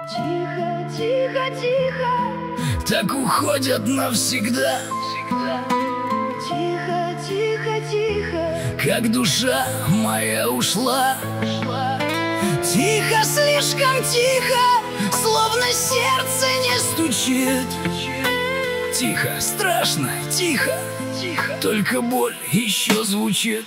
Тихо, тихо, тихо, так уходят навсегда. тихо, тихо, тихо, Как душа моя ушла. тихо, слишком тихо, Словно сердце не стучит. Тихо, страшно, тихо, только боль еще звучит.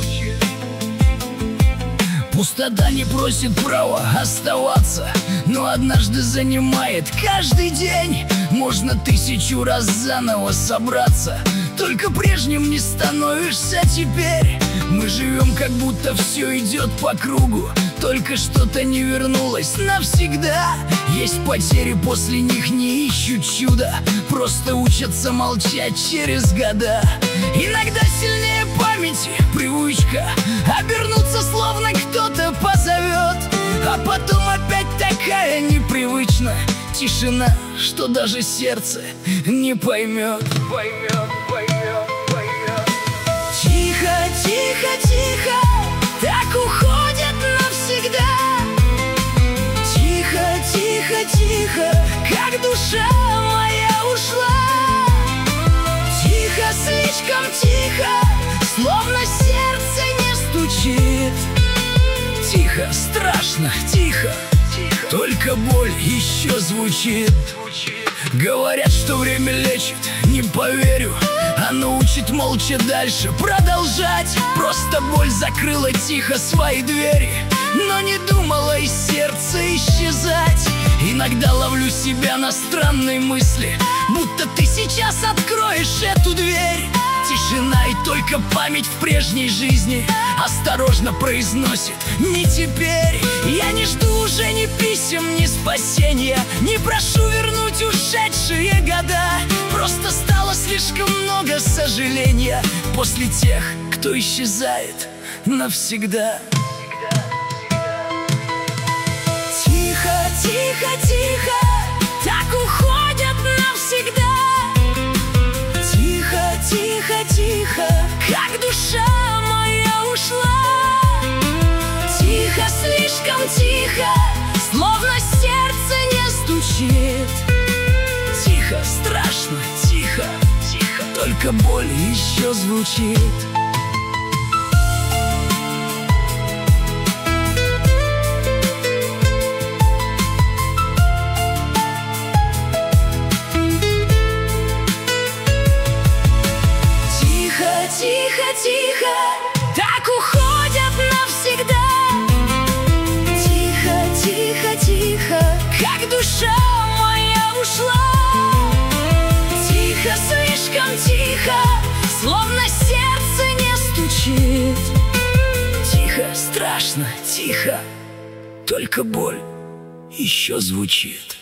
Пустота не просит права оставаться, но однажды занимает каждый день. Можно 1000 раз заново собраться, только прежним не становишься теперь. Мы живем, как будто все идет по кругу, только что-то не вернулось навсегда. Есть потери, после них не ищут чуда, просто учатся молчать через года. Иногда сильнее памяти привычка обернуться, словно кто-то позовет, а потом опять такая непривычная тишина, что даже сердце не поймет. тихо, тихо, тихо, Так уходят навсегда. тихо, тихо, тихо, Как душа моя ушла. тихо, слишком тихо, Словно сердце не стучит. Тихо, страшно, тихо, только боль еще звучит. Говорят, что время лечит, не поверю. Оно учит молча дальше продолжать. Просто боль закрыла тихо свои двери, но не думала из сердца исчезать. Иногда ловлю себя на странной мысли, будто ты сейчас откроешь эту дверь. Тишина и только память в прежней жизни осторожно произносит: не теперь. Я не жду уже ни писем, ни спасения, не прошу вернуть ушедшие года. Просто стало слишком много сожаления после тех, кто исчезает навсегда. тихо, тихо, тихо, Так уходят навсегда. тихо, тихо, тихо, Как душа моя ушла. тихо, слишком тихо, Словно сердце не стучит. Тихо, страшно, тихо, только боль еще звучит. тихо, тихо, тихо, Так уходят навсегда. тихо, тихо, тихо, Как душа моя ушла. тихо, слишком тихо, Словно сердце не стучит. Тихо, страшно, тихо, только боль еще звучит.